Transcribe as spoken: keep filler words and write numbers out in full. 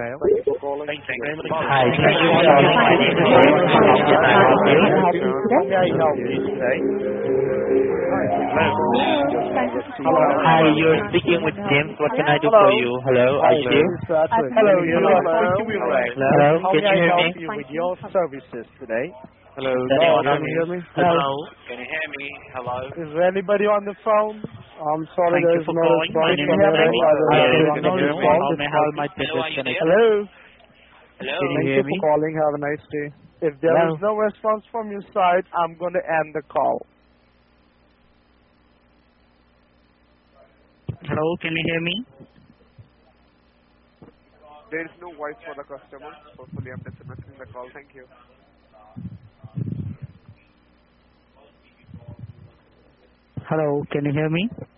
Hello. Thank you for calling. Thank you very much. Hi, thank you for calling. My name is Ron. How can I help you? How may I help you today? Hello. Hi, you're speaking with James. What can I do Hello. for you? Hello, Hi, are you this there? is Patrick. Hello, Can you you hear are me? on Q B Rank. Hello, How can may you I hear help me? you with your services today? Hello. Hello, Can you hear me? Hello. Can you hear me? Hello? Is there anybody on the phone? I'm sorry, Thank you there's for no calling. My response name from is your Frank. end. I will Hello, have can no you hear me? response. How may I help you? Hello, are you there? Hello. Hello? Can you Thank hear you for me? calling. Have a nice day. If there Hello. is no response from your side, I'm going to end the call. Hello, can you hear me? There is no voice for the customer. Hopefully, I'm disconnecting the call. Thank you. Hello, can you hear me?